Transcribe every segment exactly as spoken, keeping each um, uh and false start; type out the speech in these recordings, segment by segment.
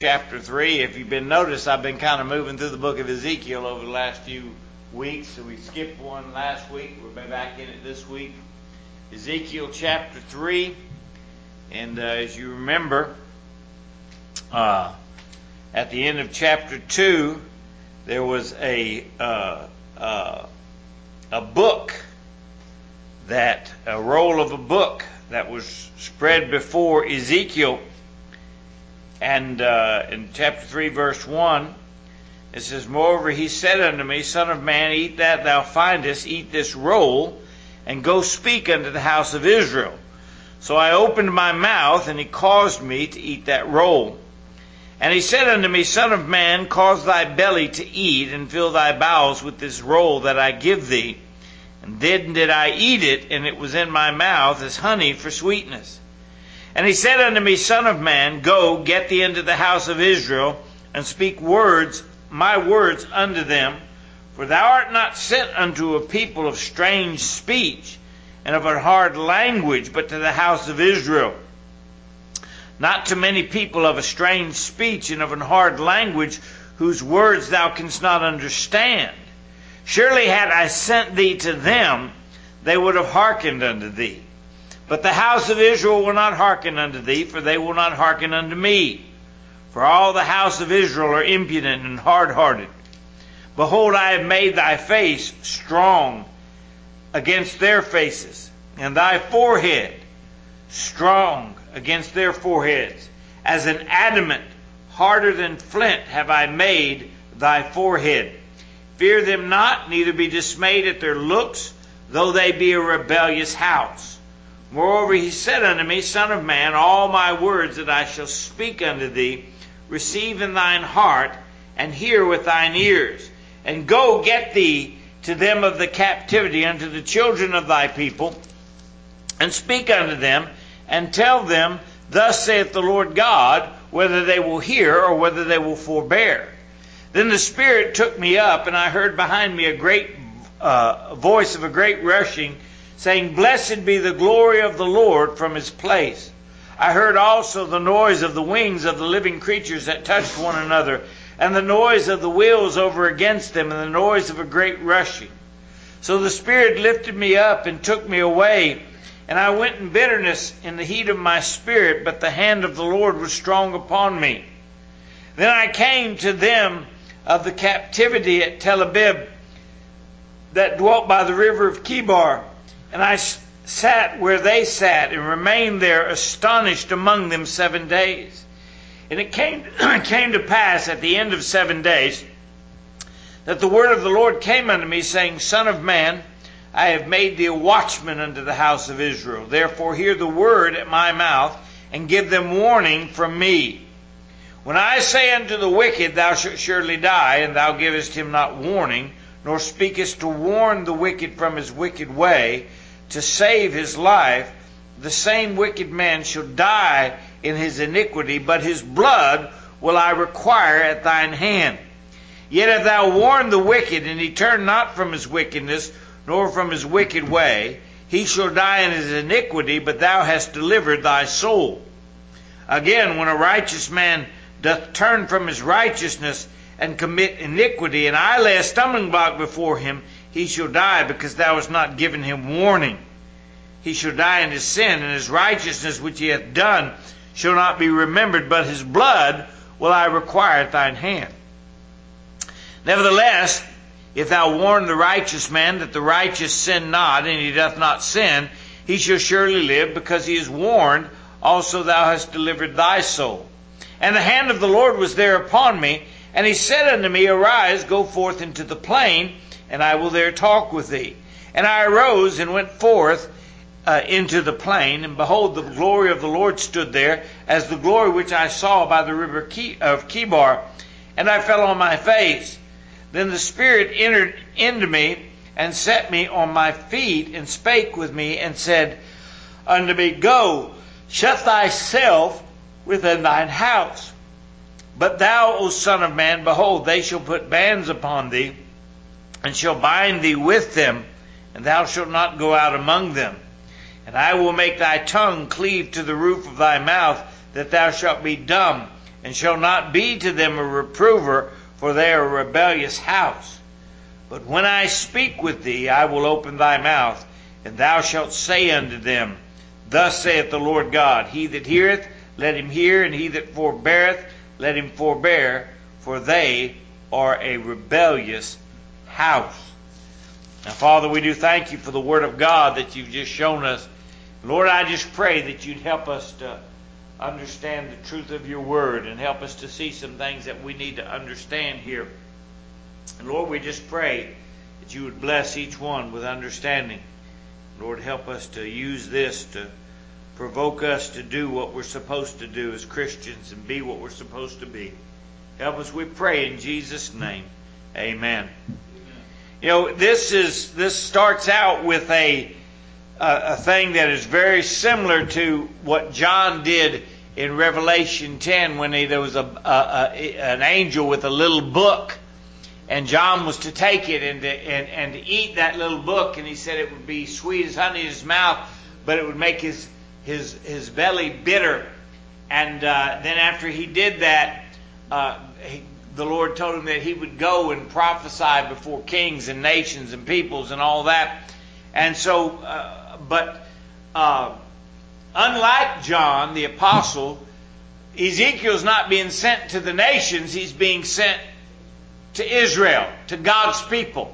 Chapter three. If you've been noticed, I've been kind of moving through the book of Ezekiel over the last few weeks. So we skipped one last week. We're back in it this week. Ezekiel chapter three. And uh, as you remember, uh, at the end of chapter two, there was a uh, uh, a book, that a roll of a book that was spread before Ezekiel. And uh, in chapter three, verse one, it says, "Moreover, he said unto me, Son of man, eat that thou findest, eat this roll, and go speak unto the house of Israel. So I opened my mouth, and he caused me to eat that roll. And he said unto me, Son of man, cause thy belly to eat, and fill thy bowels with this roll that I give thee. And then did I eat it, and it was in my mouth as honey for sweetness. And he said unto me, Son of man, go, get thee into the house of Israel, and speak words, my words unto them. For thou art not sent unto a people of strange speech, and of a hard language, but to the house of Israel. Not to many people of a strange speech, and of an hard language, whose words thou canst not understand. Surely had I sent thee to them, they would have hearkened unto thee. But the house of Israel will not hearken unto thee, for they will not hearken unto me. For all the house of Israel are impudent and hard-hearted. Behold, I have made thy face strong against their faces, and thy forehead strong against their foreheads. As an adamant, harder than flint, have I made thy forehead. Fear them not, neither be dismayed at their looks, though they be a rebellious house. Moreover, he said unto me, Son of man, all my words that I shall speak unto thee, receive in thine heart, and hear with thine ears. And go get thee to them of the captivity, unto the children of thy people, and speak unto them, and tell them, Thus saith the Lord God, whether they will hear, or whether they will forbear. Then the Spirit took me up, and I heard behind me a great uh, voice of a great rushing, saying, Blessed be the glory of the Lord from his place. I heard also the noise of the wings of the living creatures that touched one another, and the noise of the wheels over against them, and the noise of a great rushing. So the Spirit lifted me up and took me away, and I went in bitterness in the heat of my spirit, but the hand of the Lord was strong upon me. Then I came to them of the captivity at Tel Abib, that dwelt by the river of Chebar, and I sat where they sat, and remained there astonished among them seven days. And it came, came to pass at the end of seven days, that the word of the Lord came unto me, saying, Son of man, I have made thee a watchman unto the house of Israel. Therefore hear the word at my mouth, and give them warning from me. When I say unto the wicked, Thou shalt surely die, and thou givest him not warning, nor speakest to warn the wicked from his wicked way, to save his life, the same wicked man shall die in his iniquity, but his blood will I require at thine hand. Yet if thou warn the wicked, and he turn not from his wickedness, nor from his wicked way, he shall die in his iniquity, but thou hast delivered thy soul. Again, when a righteous man doth turn from his righteousness, and commit iniquity, and I lay a stumbling block before him, he shall die, because thou hast not given him warning. He shall die in his sin, and his righteousness which he hath done shall not be remembered, but his blood will I require at thine hand. Nevertheless, if thou warn the righteous man that the righteous sin not, and he doth not sin, he shall surely live, because he is warned, also thou hast delivered thy soul. And the hand of the Lord was there upon me, and he said unto me, Arise, go forth into the plain, and I will there talk with thee. And I arose and went forth uh, into the plain, and behold, the glory of the Lord stood there, as the glory which I saw by the river of Chebar. And I fell on my face. Then the Spirit entered into me, and set me on my feet, and spake with me, and said unto me, Go, shut thyself within thine house. But thou, O Son of man, behold, they shall put bands upon thee, and shall bind thee with them, and thou shalt not go out among them. And I will make thy tongue cleave to the roof of thy mouth, that thou shalt be dumb, and shall not be to them a reprover, for they are a rebellious house. But when I speak with thee, I will open thy mouth, and thou shalt say unto them, Thus saith the Lord God, He that heareth, let him hear, and he that forbeareth, let him forbear, for they are a rebellious house. Now, Father, we do thank you for the Word of God that you've just shown us. Lord, I just pray that you'd help us to understand the truth of your Word and help us to see some things that we need to understand here. And Lord, we just pray that you would bless each one with understanding. Lord, help us to use this to provoke us to do what we're supposed to do as Christians and be what we're supposed to be. Help us, we pray in Jesus' name. Amen. You know, this is this starts out with a a, a thing that is very similar to what John did in Revelation ten when he, there was a, a, a an angel with a little book, and John was to take it and to, and and to eat that little book, and he said it would be sweet as honey in his mouth, but it would make his his his belly bitter. And uh, then after he did that, uh, he, the Lord told him that he would go and prophesy before kings and nations and peoples and all that. And so, uh, but uh, unlike John the apostle, Ezekiel's not being sent to the nations. He's being sent to Israel, to God's people.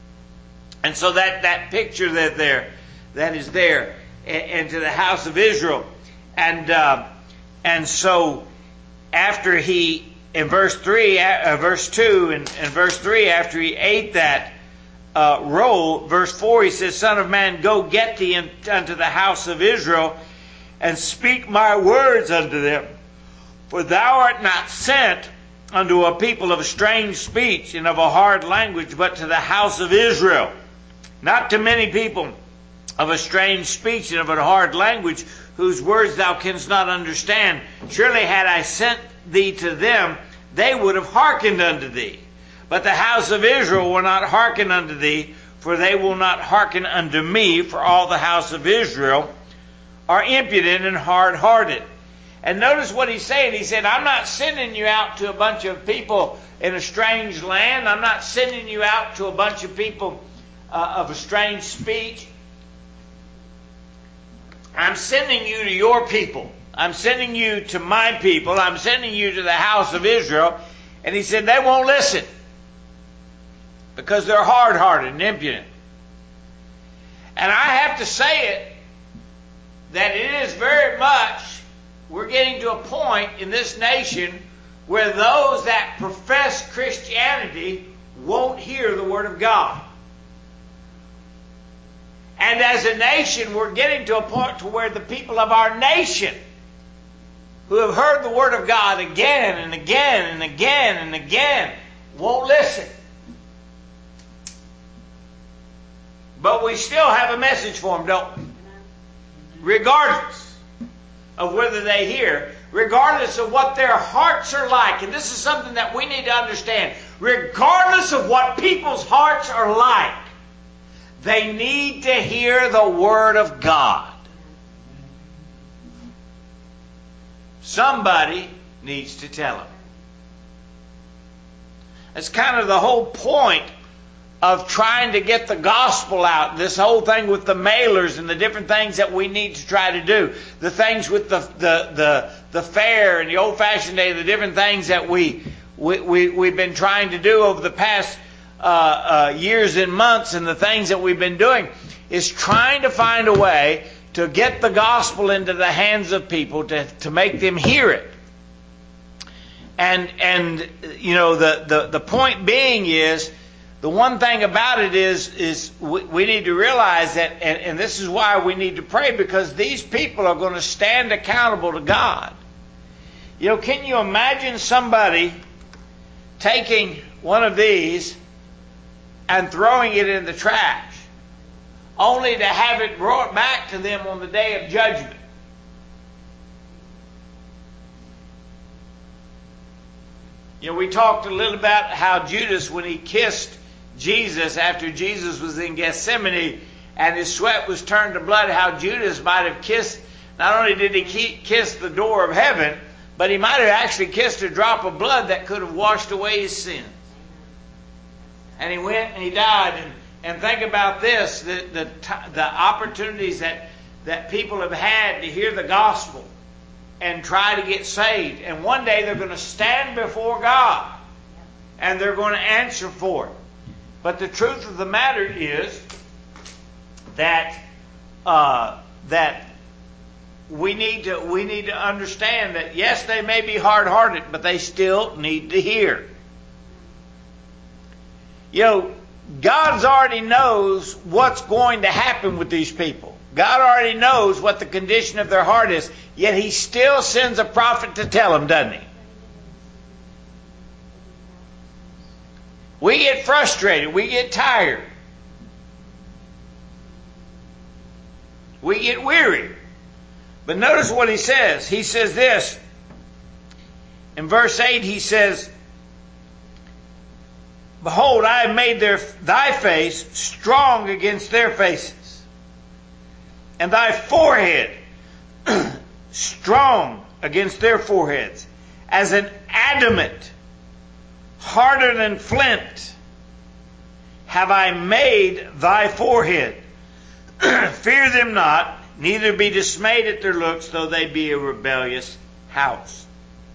And so that, that picture that there, that is there, and, and to the house of Israel. And uh, and so after he, in verse three, uh, verse two, and, and verse three, after he ate that uh, roll, verse four, he says, Son of man, go get thee in, unto the house of Israel, and speak my words unto them. For thou art not sent unto a people of a strange speech and of a hard language, but to the house of Israel. Not to many people of a strange speech and of a hard language, whose words thou canst not understand. Surely had I sent thee to them, they would have hearkened unto thee. But the house of Israel will not hearken unto thee, for they will not hearken unto me, for all the house of Israel are impudent and hard-hearted. And notice what he's saying. He said, I'm not sending you out to a bunch of people in a strange land. I'm not sending you out to a bunch of people uh, of a strange speech. I'm sending you to your people. I'm sending you to my people. I'm sending you to the house of Israel. And he said, they won't listen because they're hard-hearted and impudent. And I have to say it, that it is very much, we're getting to a point in this nation where those that profess Christianity won't hear the Word of God. And as a nation, we're getting to a point to where the people of our nation who have heard the Word of God again and again and again and again won't listen. But we still have a message for them, don't we? Regardless of whether they hear, regardless of what their hearts are like. And this is something that we need to understand. Regardless of what people's hearts are like, they need to hear the Word of God. Somebody needs to tell them. That's kind of the whole point of trying to get the gospel out. This whole thing with the mailers and the different things that we need to try to do. The things with the the the, the fair and the old-fashioned day, the different things that we, we, we, we've been trying to do over the past uh, uh, years and months, and the things that we've been doing is trying to find a way to get the gospel into the hands of people, to, to make them hear it. And, and you know, the, the, the point being is, the one thing about it is, is we, we need to realize that, and, and this is why we need to pray, because these people are going to stand accountable to God. You know, can you imagine somebody taking one of these and throwing it in the trash, only to have it brought back to them on the day of judgment? You know, we talked a little about how Judas, when he kissed Jesus after Jesus was in Gethsemane and his sweat was turned to blood, how Judas might have kissed, not only did he kiss the door of heaven, but he might have actually kissed a drop of blood that could have washed away his sins. And he went and he died. And, and think about this, the, the, the opportunities that, that people have had to hear the gospel and try to get saved. And one day they're going to stand before God and they're going to answer for it. But the truth of the matter is that uh, that we need to we need to understand that yes, they may be hard-hearted, but they still need to hear. You know, God already knows what's going to happen with these people. God already knows what the condition of their heart is, yet He still sends a prophet to tell them, doesn't He? We get frustrated. We get tired. We get weary. But notice what He says. He says this. In verse eight, He says, Behold, I have made their, thy face strong against their faces, and thy forehead strong against their foreheads, as an adamant, harder than flint, have I made thy forehead. Fear them not, neither be dismayed at their looks, though they be a rebellious house.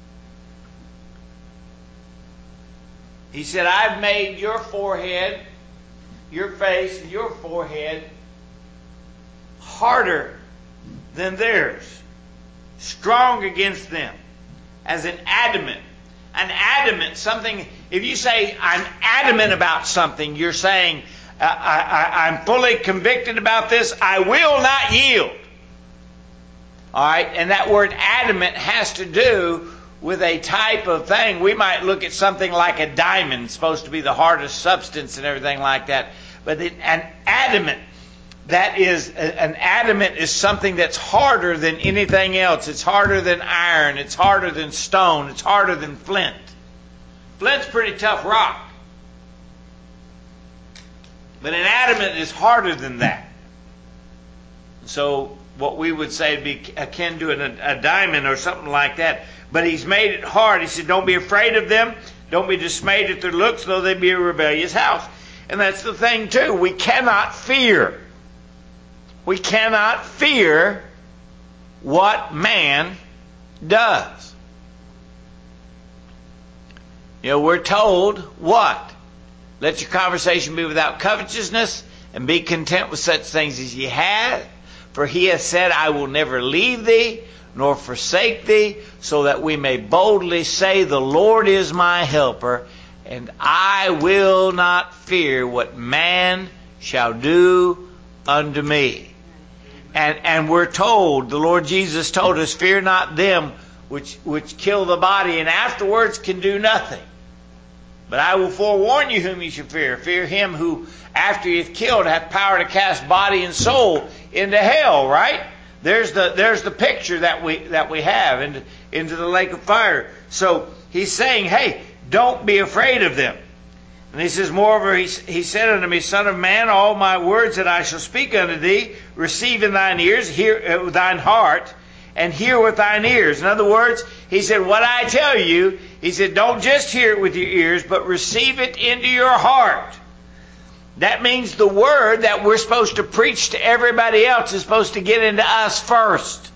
He said, I've made your forehead, your face, and your forehead harder than theirs, strong against them, as an adamant. An adamant, something, if you say, I'm adamant about something, you're saying, I, I, I'm fully convicted about this, I will not yield. All right, and that word adamant has to do with a type of thing. We might look at something like a diamond, supposed to be the hardest substance and everything like that. But it, an adamant, that is, an adamant is something that's harder than anything else. It's harder than iron. It's harder than stone. It's harder than flint. Flint's pretty tough rock. But an adamant is harder than that. So what we would say would be akin to an, a diamond or something like that. But He's made it hard. He said, don't be afraid of them. Don't be dismayed at their looks, though they be a rebellious house. And that's the thing too. We cannot fear. We cannot fear what man does. You know, we're told what? Let your conversation be without covetousness, and be content with such things as ye have. For He hath said, I will never leave thee, nor forsake thee, so that we may boldly say, the Lord is my helper, and I will not fear what man shall do unto me. And and we're told, the Lord Jesus told us, fear not them which which kill the body, and afterwards can do nothing. But I will forewarn you whom you should fear. Fear Him who, after He hath killed, hath power to cast body and soul into hell, right? There's the there's the picture that we that we have into, into the lake of fire. So He's saying, hey, don't be afraid of them. And He says, moreover, he, he said unto me, Son of man, all my words that I shall speak unto thee, receive in thine ears, hear uh, thine heart, and hear with thine ears. In other words, He said, what I tell you, He said, don't just hear it with your ears, but receive it into your heart. That means the word that we're supposed to preach to everybody else is supposed to get into us first.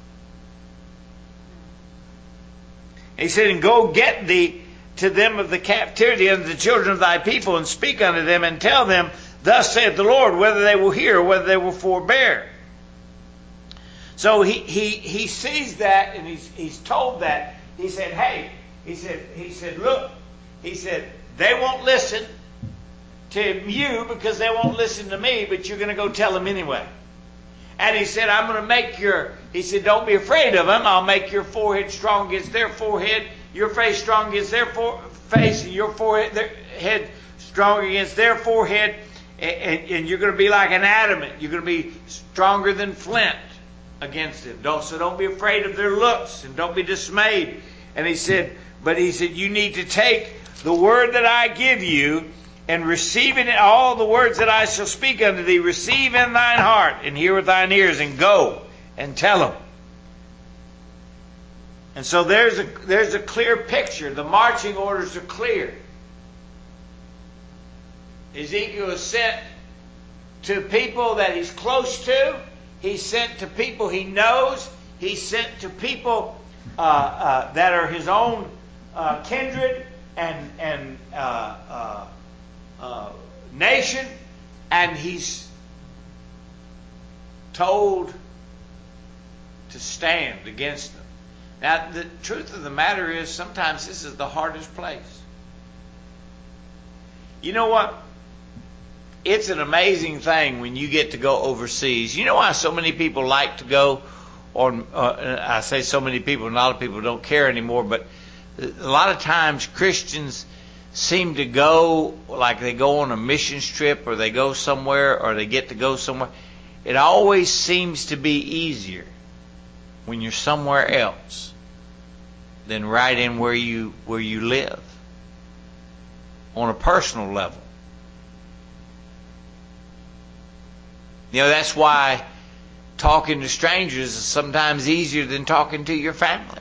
He said, and go get thee to them of the captivity unto the children of thy people, and speak unto them, and tell them, thus saith the Lord, whether they will hear or whether they will forbear. So he he he sees that, and he's he's told that. He said, hey, he said, he said, look, he said, they won't listen to you because they won't listen to me, but you're going to go tell them anyway. And He said, I'm going to make your, He said, don't be afraid of them. I'll make your forehead strong against their forehead, your face strong against their for, face, and your forehead their head strong against their forehead. And, and, and you're going to be like an adamant. You're going to be stronger than flint against them. Don't, so don't be afraid of their looks, and don't be dismayed. And He said, but He said, you need to take the word that I give you, and receive in it all the words that I shall speak unto thee, receive in thine heart, and hear with thine ears, and go and tell them. And so there's a there's a clear picture. The marching orders are clear. Ezekiel is sent to people that he's close to. He's sent to people he knows. He's sent to people uh, uh, that are his own uh, kindred and and uh, uh, uh, nation, and he's told to stand against them. Now, the truth of the matter is, sometimes this is the hardest place. You know what? It's an amazing thing when you get to go overseas. You know why so many people like to go, or uh, I say so many people, and a lot of people don't care anymore, but a lot of times Christians seem to go, like they go on a missions trip, or they go somewhere, or they get to go somewhere. It always seems to be easier when you're somewhere else than right in where you where you live on a personal level. You know, that's why talking to strangers is sometimes easier than talking to your family.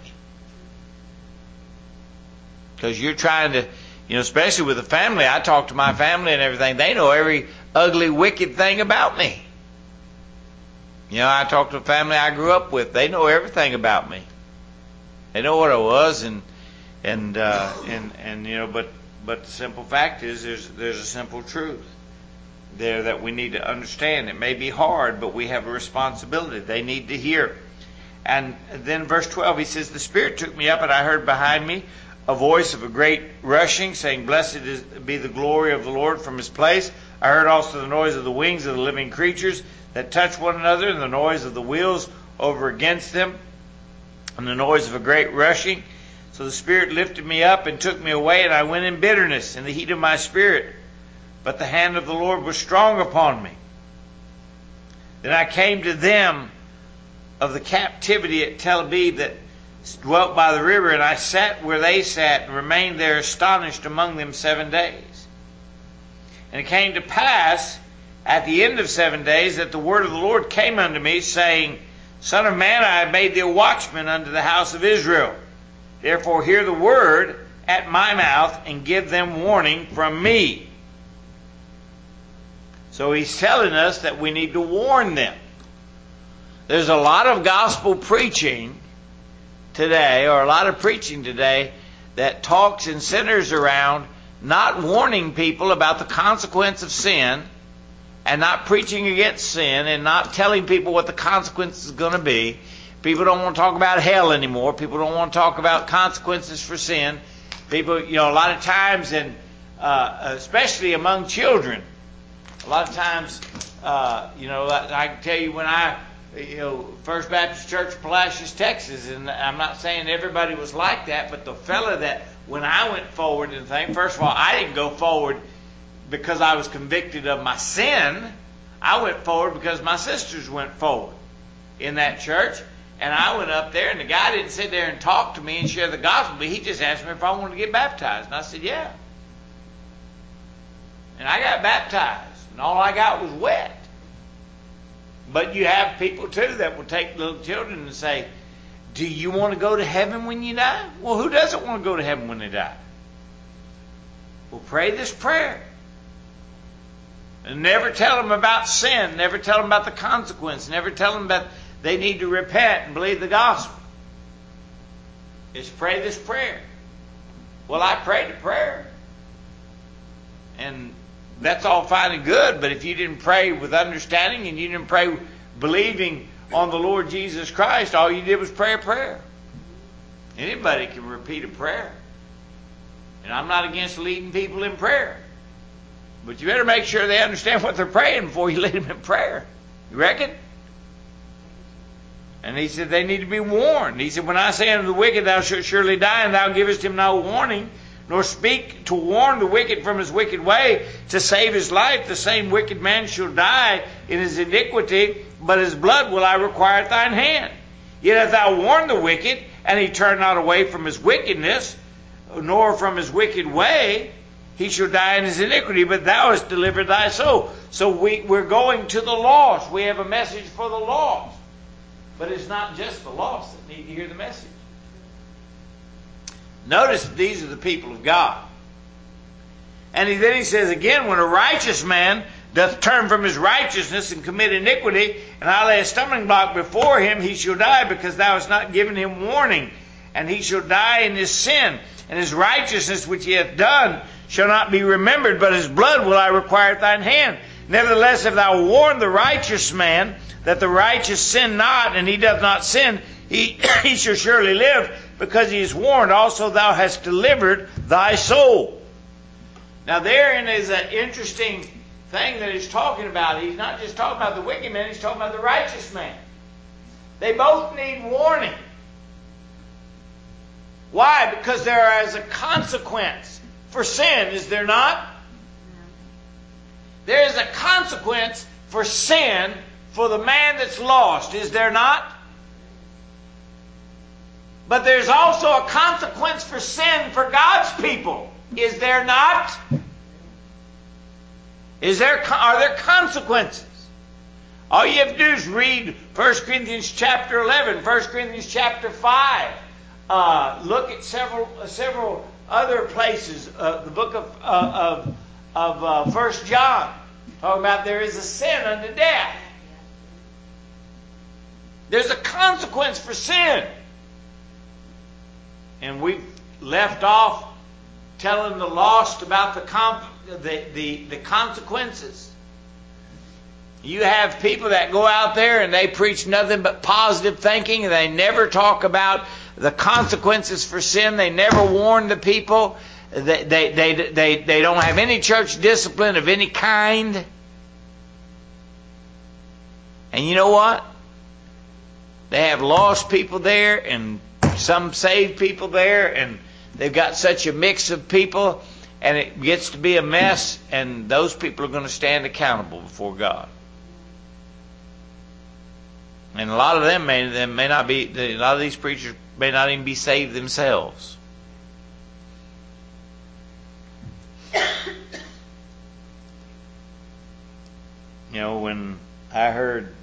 Because you're trying to, you know, especially with the family, I talk to my family and everything. They know every ugly, wicked thing about me. You know, I talk to the family I grew up with. They know everything about me. They know what I was, and and uh, and and you know. But but the simple fact is, there's there's a simple truth there that we need to understand. It may be hard, but we have a responsibility. They need to hear. And then verse twelve, he says, "The Spirit took me up, and I heard behind me a voice of a great rushing, saying, 'Blessed is, be the glory of the Lord from his place.' I heard also the noise of the wings of the living creatures that touch one another, and the noise of the wheels over against them, and the noise of a great rushing. So the Spirit lifted me up and took me away, and I went in bitterness in the heat of my spirit. But the hand of the Lord was strong upon me. Then I came to them of the captivity at Tel Aviv that dwelt by the river, and I sat where they sat, and remained there astonished among them seven days. And it came to pass at the end of seven days that the word of the Lord came unto me, saying, Son of man, I have made thee a watchman unto the house of Israel. Therefore hear the word at my mouth, and give them warning from me." So he's telling us that we need to warn them. There's a lot of gospel preaching today, or a lot of preaching today, that talks and centers around not warning people about the consequence of sin, and not preaching against sin, and not telling people what the consequence is going to be. People don't want to talk about hell anymore. People don't want to talk about consequences for sin. People, you know, a lot of times, and uh, especially among children, a lot of times, uh, you know, I can tell you when I, you know, First Baptist Church, Palacios, Texas, and I'm not saying everybody was like that, but the fella that, when I went forward and thing, first of all, I didn't go forward because I was convicted of my sin. I went forward because my sisters went forward in that church, and I went up there, and the guy didn't sit there and talk to me and share the gospel, but he just asked me if I wanted to get baptized, and I said, yeah. And I got baptized, and all I got was wet. But you have people, too, that will take little children and say, do you want to go to heaven when you die? Well, who doesn't want to go to heaven when they die? Well, pray this prayer. And never tell them about sin. Never tell them about the consequence. Never tell them that they need to repent and believe the gospel. Just pray this prayer. Well, I prayed a prayer. And that's all fine and good, but if you didn't pray with understanding, and you didn't pray believing on the Lord Jesus Christ, all you did was pray a prayer. Anybody can repeat a prayer. And I'm not against leading people in prayer. But you better make sure they understand what they're praying before you lead them in prayer. You reckon? And he said they need to be warned. He said, when I say unto the wicked, thou shalt surely die, and thou givest him no warning, nor speak to warn the wicked from his wicked way, to save his life, the same wicked man shall die in his iniquity, but his blood will I require at thine hand. Yet if thou warn the wicked, and he turn not away from his wickedness, nor from his wicked way, he shall die in his iniquity, but thou hast delivered thy soul. So we, we're going to the lost. We have a message for the lost. But it's not just the lost that need to hear the message. Notice these are the people of God. And he, then he says again, when a righteous man doth turn from his righteousness and commit iniquity, and I lay a stumbling block before him, he shall die, because thou hast not given him warning. And he shall die in his sin, and his righteousness which he hath done shall not be remembered, but his blood will I require at thine hand. Nevertheless, if thou warn the righteous man that the righteous sin not, and he doth not sin, he, he shall surely live, because he is warned. Also thou hast delivered thy soul. Now therein is an interesting thing that he's talking about. He's not just talking about the wicked man, he's talking about the righteous man. They both need warning. Why? Because there is a consequence for sin, is there not? There is a consequence for sin for the man that's lost, is there not? But there's also a consequence for sin for God's people, is there not? Is there, are there consequences? All you have to do is read First Corinthians chapter eleven, First Corinthians chapter five. Uh, look at several uh, several other places. Uh, the book of uh, of of uh, First John, talking about there is a sin unto death. There's a consequence for sin, and we've left off telling the lost about the comp- the, the the consequences. You have people that go out there and they preach nothing but positive thinking, and they never talk about the consequences for sin. They never warn the people. They, they, they, they, they don't have any church discipline of any kind. And you know what? They have lost people there and some saved people there, and they've got such a mix of people, and it gets to be a mess, and those people are going to stand accountable before God. And a lot of them may, they may not be, a lot of these preachers may not even be saved themselves. You know, when I heard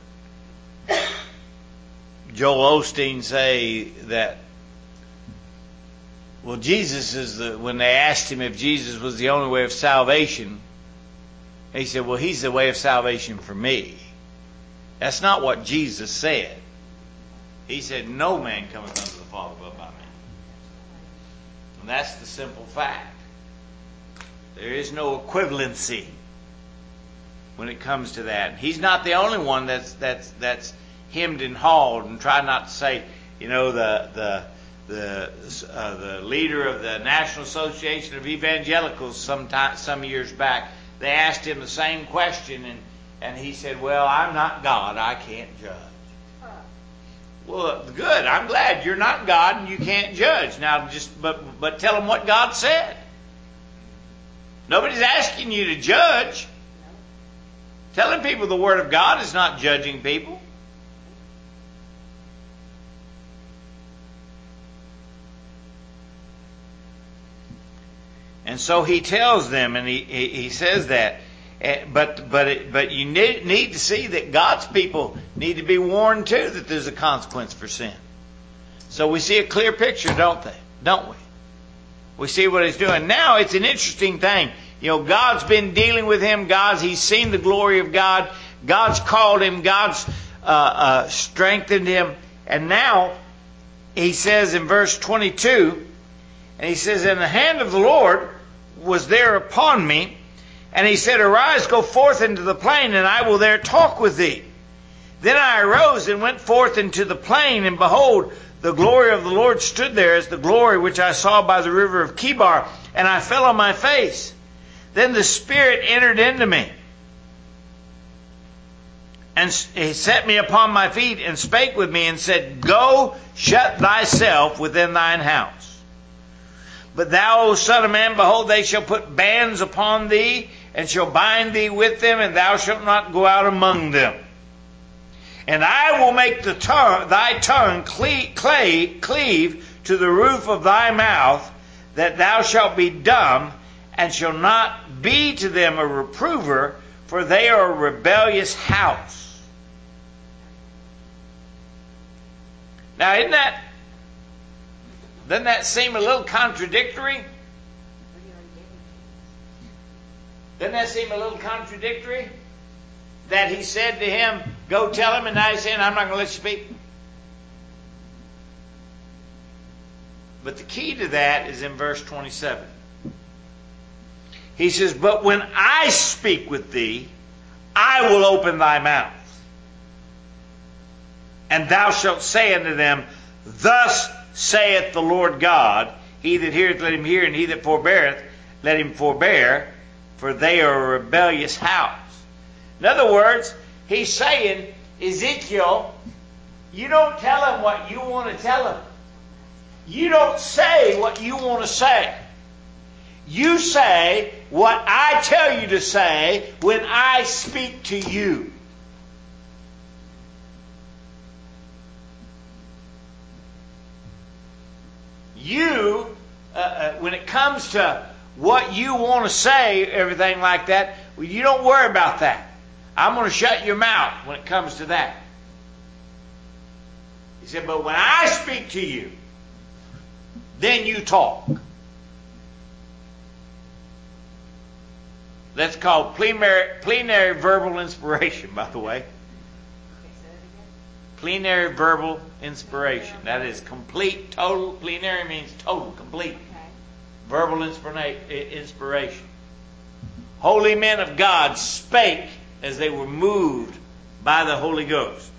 Joel Osteen say that, well, Jesus is the, when they asked him if Jesus was the only way of salvation, he said, well, he's the way of salvation for me. That's not what Jesus said. He said, no man cometh unto the Father but by me. And that's the simple fact. There is no equivalency when it comes to that. He's not the only one that's that's that's hemmed and hawed, and try not to say, you know, the the the uh, the leader of the National Association of Evangelicals some time, some years back, they asked him the same question, and and he said, well, I'm not God, I can't judge. Well, good. I'm glad you're not God and you can't judge. Now, just but but tell them what God said. Nobody's asking you to judge. Telling people the Word of God is not judging people. And so he tells them, and he he, he says that. But but it, but you need, need to see that God's people need to be warned too that there's a consequence for sin. So we see a clear picture, don't they? Don't we? We see what he's doing. Now it's an interesting thing. You know, God's been dealing with him. God's he's seen the glory of God. God's called him. God's uh, uh, strengthened him. And now he says in verse twenty-two, and he says, "And the hand of the Lord was there upon me. And he said, Arise, go forth into the plain, and I will there talk with thee. Then I arose and went forth into the plain, and behold, the glory of the Lord stood there as the glory which I saw by the river of Chebar, and I fell on my face. Then the Spirit entered into me, and he set me upon my feet, and spake with me, and said, Go, shut thyself within thine house. But thou, O son of man, behold, they shall put bands upon thee, and shall bind thee with them, and thou shalt not go out among them. And I will make the tongue, thy tongue cle- clay, cleave to the roof of thy mouth, that thou shalt be dumb, and shall not be to them a reprover, for they are a rebellious house." Now, isn't that Doesn't that seem a little contradictory? Doesn't that seem a little contradictory? That he said to him, go tell him, and now he's saying, I'm not going to let you speak. But the key to that is in verse twenty-seven. He says, but when I speak with thee, I will open thy mouth. And thou shalt say unto them, thus saith the Lord God, he that heareth, let him hear, and he that forbeareth, let him forbear, for they are a rebellious house. In other words, he's saying, Ezekiel, you don't tell him what you want to tell him. You don't say what you want to say. You say what I tell you to say when I speak to you. You, uh, uh, when it comes to what you want to say, everything like that, well, you don't worry about that. I'm going to shut your mouth when it comes to that. He said, but when I speak to you, then you talk. That's called plenary, plenary verbal inspiration, by the way. Plenary verbal inspiration. That is complete, total. Plenary means total, complete. Verbal inspiration. Holy men of God spake as they were moved by the Holy Ghost.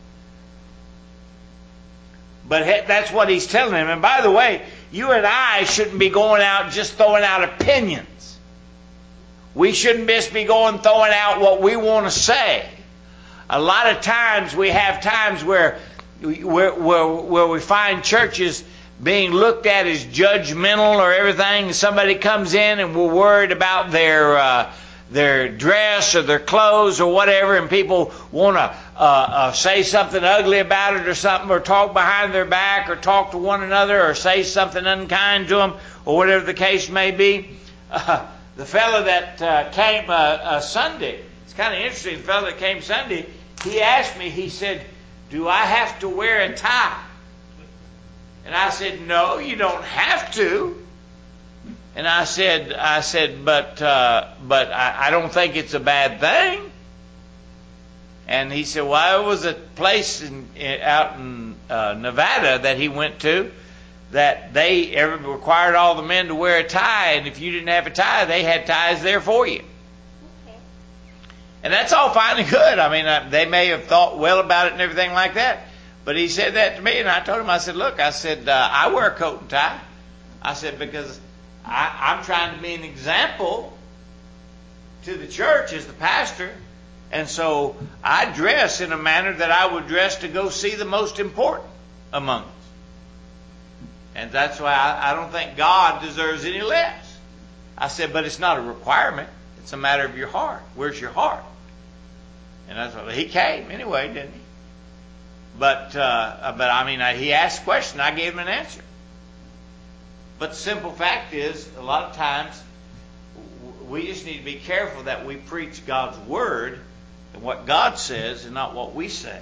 But that's what he's telling him. And by the way, you and I shouldn't be going out just throwing out opinions. We shouldn't just be going throwing out what we want to say. A lot of times we have times where, where, where, where we find churches being looked at as judgmental or everything. Somebody comes in and we're worried about their uh, their dress or their clothes or whatever, and people want to uh, uh, say something ugly about it or something, or talk behind their back, or talk to one another, or say something unkind to them, or whatever the case may be. Uh, the fellow that uh, came uh, uh, Sunday, it's kind of interesting, the fellow that came Sunday, he asked me, he said, do I have to wear a tie? And I said, no, you don't have to. And I said, I said, but uh, but I, I don't think it's a bad thing. And he said, well, it was a place in, in, out in uh, Nevada that he went to that they ever required all the men to wear a tie, and if you didn't have a tie, they had ties there for you. Okay. And that's all fine and good. I mean, I, they may have thought well about it and everything like that. But he said that to me, and I told him, I said, look, I said, uh, I wear a coat and tie. I said, because I, I'm trying to be an example to the church as the pastor. And so I dress in a manner that I would dress to go see the most important among us. And that's why I, I don't think God deserves any less. I said, but it's not a requirement. It's a matter of your heart. Where's your heart? And that's what he came anyway, didn't he? But, uh, but I mean, I, he asked a question. I gave him an answer. But the simple fact is, a lot of times, we just need to be careful that we preach God's Word and what God says and not what we say.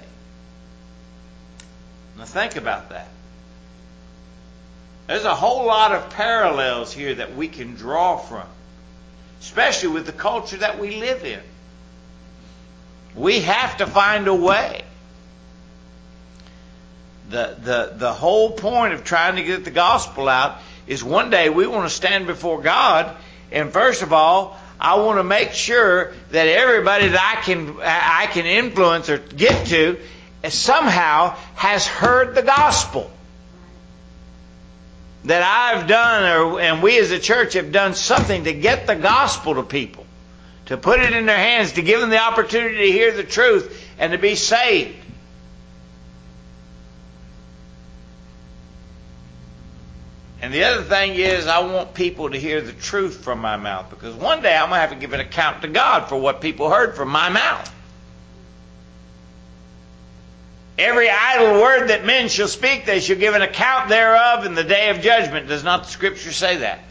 Now think about that. There's a whole lot of parallels here that we can draw from, especially with the culture that we live in. We have to find a way. The, the, the whole point of trying to get the gospel out is one day we want to stand before God, and first of all, I want to make sure that everybody that I can I can influence or get to somehow has heard the gospel. That I've done, or, and we as a church have done something to get the gospel to people, to put it in their hands, to give them the opportunity to hear the truth and to be saved. And the other thing is, I want people to hear the truth from my mouth, because one day I'm going to have to give an account to God for what people heard from my mouth. Every idle word that men shall speak, they shall give an account thereof in the day of judgment. Does not the Scripture say that?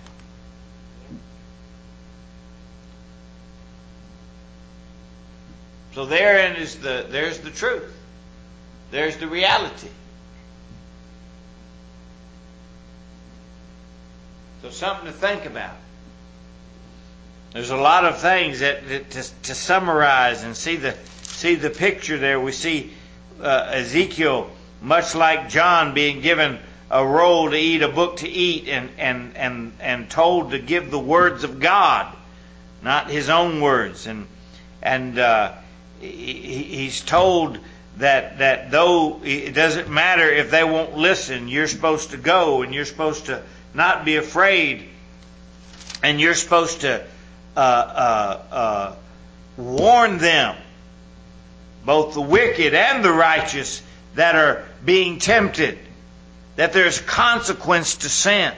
So therein is the there's the truth. There's the reality. something to think about. There's a lot of things that, that to, to summarize and see the see the picture there. We see uh, Ezekiel, much like John, being given a roll to eat, a book to eat, and and and and told to give the words of God, not his own words. And and uh, he, he's told that that though it doesn't matter if they won't listen, you're supposed to go, and you're supposed to not be afraid, and you're supposed to uh, uh, uh, warn them, both the wicked and the righteous, that are being tempted, that there's consequence to sin.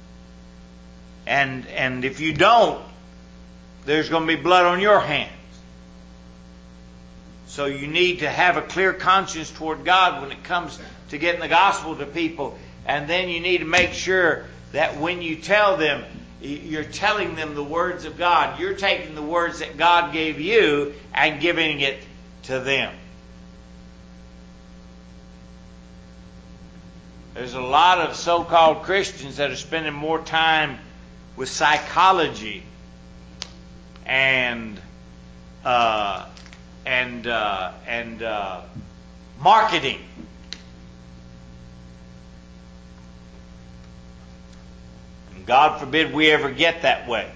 And and if you don't, there's going to be blood on your hands. So you need to have a clear conscience toward God when it comes to getting the gospel to people. And then you need to make sure that when you tell them, you're telling them the words of God. You're taking the words that God gave you and giving it to them. There's a lot of so-called Christians that are spending more time with psychology and uh, and uh, and uh, marketing. And God forbid we ever get that way.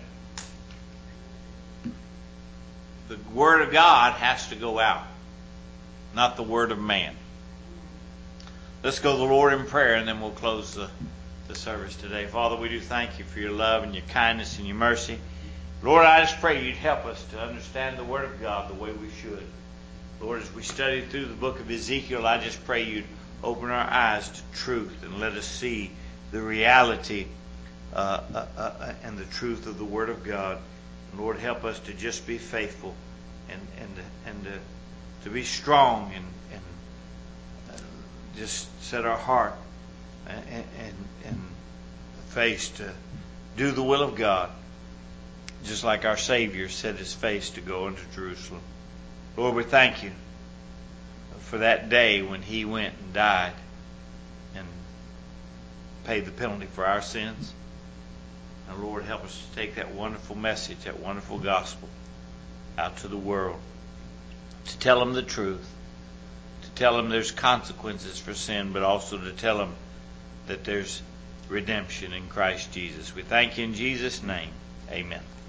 The Word of God has to go out, not the word of man. Let's go to the Lord in prayer, and then we'll close the, the service today. Father, we do thank you for your love and your kindness and your mercy. Lord, I just pray you'd help us to understand the Word of God the way we should. Lord, as we study through the book of Ezekiel, I just pray you'd open our eyes to truth and let us see the reality uh, uh, uh, and the truth of the Word of God. And Lord, help us to just be faithful and and and to, to be strong and and uh, just set our heart and, and and face to do the will of God, just like our Savior set his face to go into Jerusalem. Lord, we thank you for that day when he went and died and paid the penalty for our sins. And Lord, help us to take that wonderful message, that wonderful gospel out to the world, to tell them the truth, to tell them there's consequences for sin, but also to tell them that there's redemption in Christ Jesus. We thank you in Jesus' name. Amen.